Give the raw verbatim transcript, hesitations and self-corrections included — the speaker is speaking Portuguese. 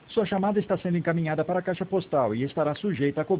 Sua chamada está sendo encaminhada para a caixa postal e estará sujeita a cobrança.